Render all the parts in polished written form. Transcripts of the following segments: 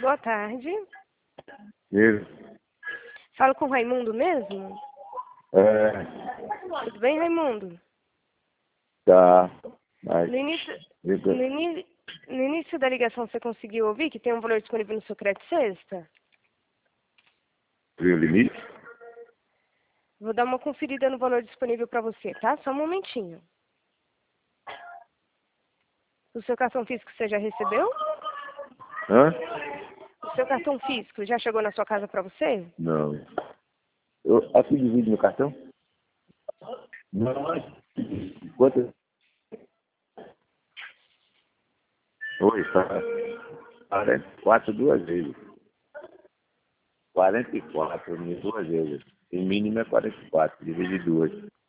Boa tarde. Isso. Falo com o Raimundo mesmo? É, Tudo bem, Raimundo? tá. Mas, No início, diga, no início da ligação você conseguiu ouvir que tem um valor disponível no seu crédito sexta? viu o limite? Vou dar uma conferida no valor disponível para você, tá? Só um momentinho. O seu cartão físico você já recebeu? Hã? O seu cartão físico já chegou na sua casa para você? Não. Aqui divide no cartão? Não. Quanto? Oi, tá. 44 duas vezes. 44 duas vezes. O mínimo é 44, divide duas.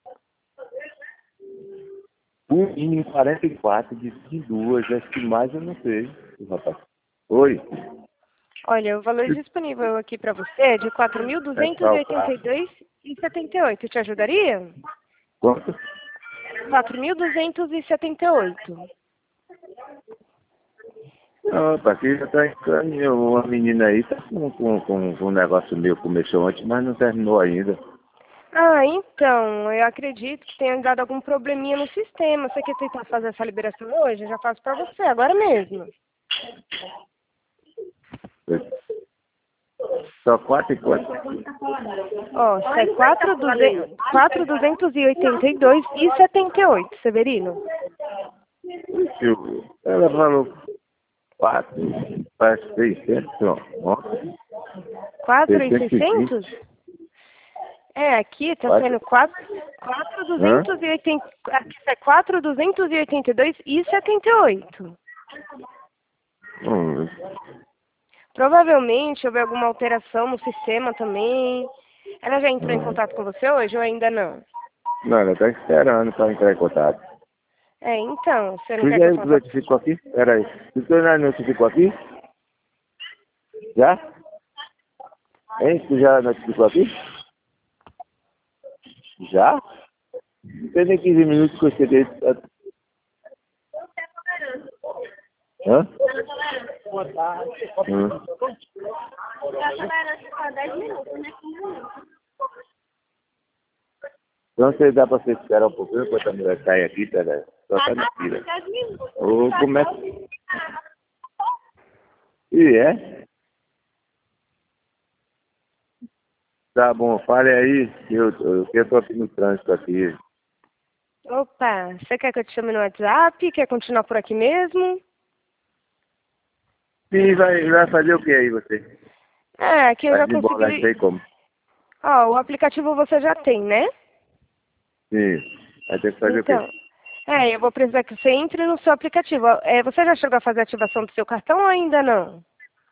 O mínimo 44, divide duas. Acho que mais eu não sei, rapaz. Oi? Olha, o valor disponível aqui para você é de R$ É calcar. 4.282,78. Te ajudaria? Quanto? 4.278. Não, aqui já tá encaminhando. Uma menina aí tá com um negócio meu, começou antes, mas não terminou ainda. Ah, então, eu acredito que tenha dado algum probleminha no sistema. Você quer tentar fazer essa liberação hoje? Eu já faço para você, agora mesmo. Só 4 e 4. Ó, sai 4.282,78, Severino. Ela falou 4, parece 600, ó. 620. 4.600? É, aqui tá saindo 4.280, aqui sai 4.282,78. Hum, Provavelmente houve alguma alteração no sistema também. Ela já entrou em hum. contato com você hoje ou ainda não? Não, ela tá esperando para entrar em contato. É, então, você não Tu quer que já eu faça... notificou aqui? Peraí. Tu já notificou aqui? Já? Hein? Tu já notificou aqui? Já? Não tem nem 15 minutos que eu cheguei. Hã? Hum. Então você dá pra você esperar um pouquinho enquanto a mulher sai aqui, peraí. Só tá na fila. Ô, como é que... E é? Tá bom, fale aí. Eu tô aqui no trânsito aqui. Opa, você quer que eu te chame no WhatsApp? Quer continuar por aqui mesmo? Sim, vai fazer o que aí você? É, aqui eu Vai já desembolar isso aí consegui... como? Ó, o aplicativo você já tem, né? Sim. Vai ter que fazer o quê? Então, eu vou precisar que você entre no seu aplicativo. É, você já chegou a fazer a ativação do seu cartão ou ainda não?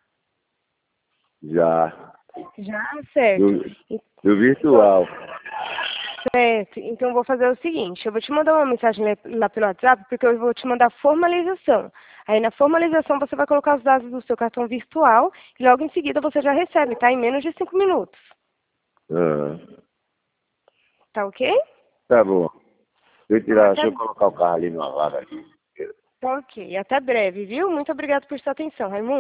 Já. Já, certo. Do Então, virtual. certo. Então, eu vou fazer o seguinte. Eu vou te mandar uma mensagem lá pelo WhatsApp, porque eu vou te mandar a formalização. Aí, na formalização, você vai colocar os dados do seu cartão virtual e logo em seguida você já recebe, tá? Em menos de 5 minutos. Ah, Tá ok? tá bom. Deixa Até... eu colocar o carro ali numa vaga aqui. Tá ok. Até breve, viu? Muito obrigada por sua atenção, Raimundo.